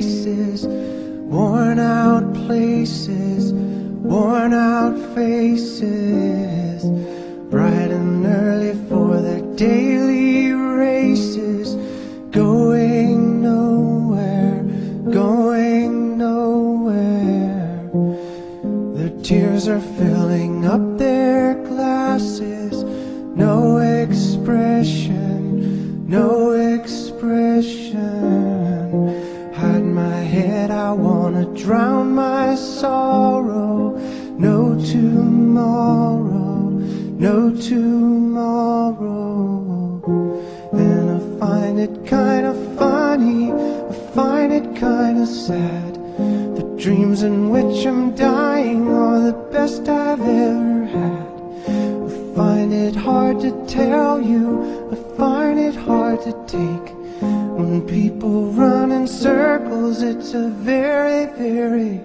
faces, worn out places, worn out faces, bright and early for their daily races, going nowhere, going nowhere. Their tears are filling up their glasses, no expression, no expression. Hide my head, I wanna drown my sorrow. No tomorrow, no tomorrow. And I find it kind of funny, I find it kind of sad. The dreams in which I'm dying are the best I've ever had. I find it hard to tell you, I find it hard to take. When people run in circles, it's a very, very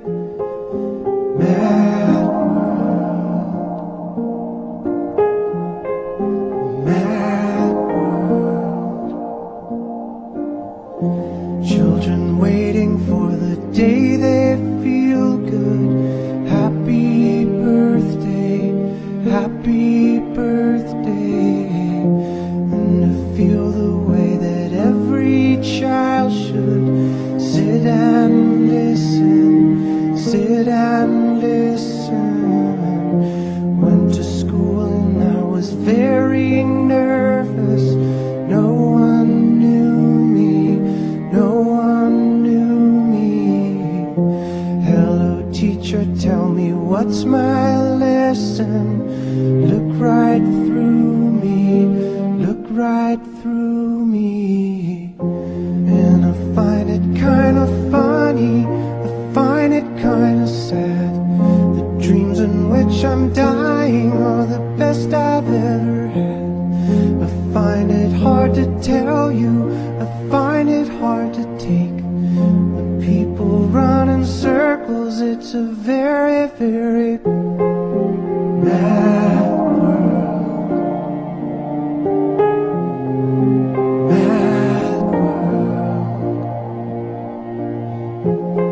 mad world. Mad world. Children waiting for the day they feel good. Happy birthday, happy birthday. And to feel the way that every child should sit and listen, sit and listen. Went to school and I was very nervous. No one knew me, no one knew me. Hello teacher, tell me what's my lesson. Look right through me, look right through me. And I find it kind of funny, I find it kind of sad. The dreams in which I'm dying are the best I've ever had. I find it hard to tell you, I find it hard to take. When people run in circles, it's a very, very mad world. Mad world.